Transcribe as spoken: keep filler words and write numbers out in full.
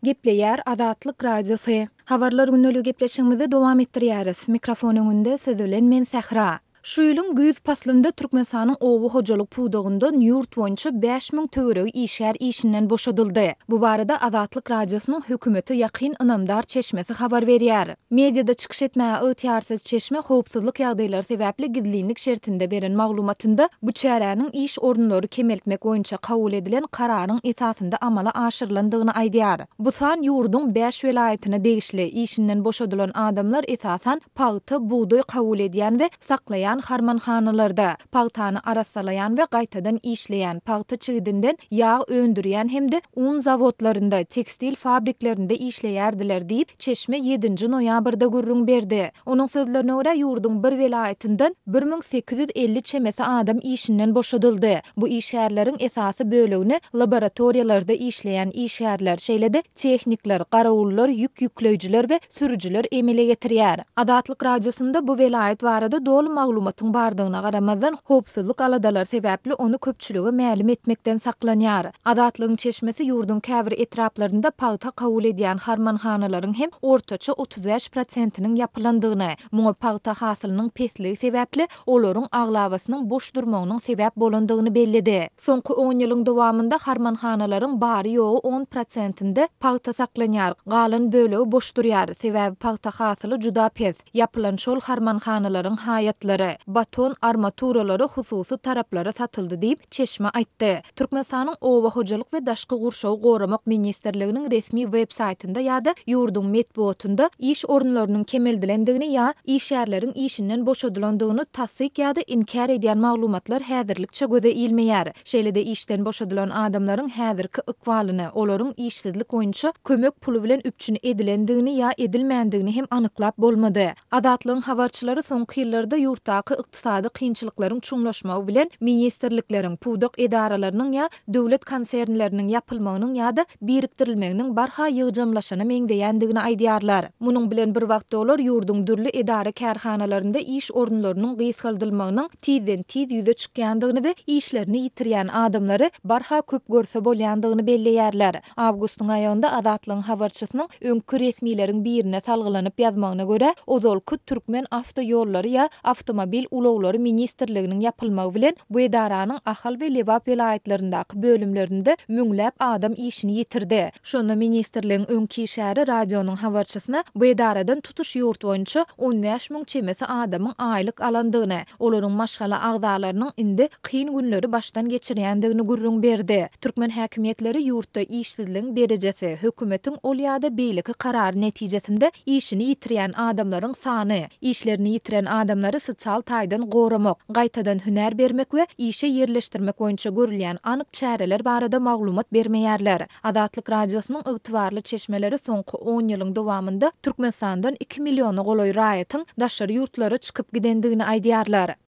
Gepleýär Azatlyk Radiosu. Habarlar günnälik gepleşigimizi dowam etdirýäris. Mikrofon öňünde siz bilen men Sähra. Şu ýylyň güýz paslynda Türkmenistanyň owy hojalyk puwdugynda ýurt boýunça beş miň töwereg işär işinden boşadyldy. Bu barada Azatlyk Radiosynyň hökümeti ýakyn ynamdar çeşmesi habar berýär. Mediada çykyş etmäge ygtyýarsyz çeşme howpsuzlyk ýagdaýlary sebäpli gizlilik şertinde beren maglumatynda bu çäräniň iş orunlary kemeltmek boýunça kabul edilen kararyň esasynda amala aşyrylandygyny aýdýar. Bu san ýurdun beş welaýatyna degişli işinden boşadylan adamlar esasan paýta, buğdoy kabul edýän we saklaýan harmanhanalarda paýtany arassalayan we gaýtadan işleýän paýta çygydynden ýağ öndürýän hemde un zawodlarynda, tekstil fabriklerinde işleýärdiler diýip Çeşme ýedinji noýabrda gürrüň berdi. Onuň sözlerine görä ýurdun bir welaýatyndan bir miň sekiz ýüz elli çemesi adam işinden boşadyldy. Bu işärleriň esasy bölegini laboratoriýalarda işleýän işärler şeýlede tehnikler, garawullar, ýük ýükleýijiler we sürüjiler emele getirýär. Azatlyk Radiosunda bu welaýat barada dolu maglumatyň bardygyna garamazdan howpsuzlyk aladalar sebäpli onu köpçüligi ma'lum etmekden saklanýar. Azatlygyň çeşmesi ýurdun käbir etraplarynda paýta kabul edýän harmanhanalaryň hem ortaça otuz beş prosentiniň ýapylandygyny, muňa paýta hasylynyň pesligi sebäpli olaryň aglawasynyň boş durmagynyň sebäp bolandygyny bellidi. Soňky on ýylyň dowamında harmanhanalaryň bary ýoğu on prosentinde paýta saklanýar, galan bölegi boş durýar. Sebäbi paýta hasyly juda pes. Ýapylan şol harmanhanalaryň hayatlary, baton armaturalary hususy taraplara satyldy diýip Çeşme aýtdy. Türkmenistanyň owa hojalyk we daşky gurşaw goramak ministrliginiň resmi web saýtynda ýa-da ýurdun medeniýetinde iş orunlarynyň kemeldilendigini ýa işärleriň işinden boşadylandygyny tassyk ýa-da inkar edýän maglumatlar häzirlikçe göze ilmeýär. Şeýlede işden boşadylan adamlaryň häzirki ykbalyny, olaryň işsizlik boýunça kömek puly bilen üpçün edilendigini ýa edilmändigini hem anyklap bolmady. Azatlygyň habarçylary soňky ýyllarda ýurtdaky ykdysady kynçylyklaryň çuňlaşmagy bilen ministrlikleriň, puwdak edaralarynyň ýa döwlet konsernleriniň ýapylmagynyň ýa-da birikdirilmeginiň barha ýygjamlaşyny meňdeýändigini aýdýarlar. Munyň bilen bir wagtda olar ýurdun dürli edara kärhanalarynda iş orunlarynyň gysgaldylmagynyň tizden tiz ýüze çykýandygyny we işlerini ýitirýän adamlary barha köp görse bolýandygyny belleýärler. Awgustyň aýagynda Azatlygyň habarçysynyň öňkü resmiýetiň birine salgylanyp ýazmagyna görä, ozalky Türkmen awto ýollary ýa awtomobil ulawlary ministrliginiň ýapylmagy bilen bu edaranyň Ahal we Lewap welaýatlaryndaky bölümlerinde müňläp adam işini ýitirdi. Şonda ministrligiň öňki işäri radionyň habarçysyna bu edaradan tutuş ýurt boýunça on beş miň çemesi adamyň aýlyk alandygyny, olaryň maşgala agdalarynyň indi kyn günleri başdan geçirýändigini gürrüň berdi. Türkmen häkimetleri ýurtda işsizligiň derejesi, hökümetiň ol ýa-da beýleki karary netijesinde işini ýitirýän adamlaryň sany, işlerini ýitiren adamlary sosial taýdan goramak, gaýtadan hünär bermek we işe ýerleşdirmek boýunça görülýän anyk çäreler barada maglumat bermeýärler. Azatlyk Radiosynyň ygtybarly çeşmeleri soňky on ýylyň dowamında Türkmenistandan iki milliony goloý raýatyň daşary ýurtlara çykyp gidendigini aýdýarlar.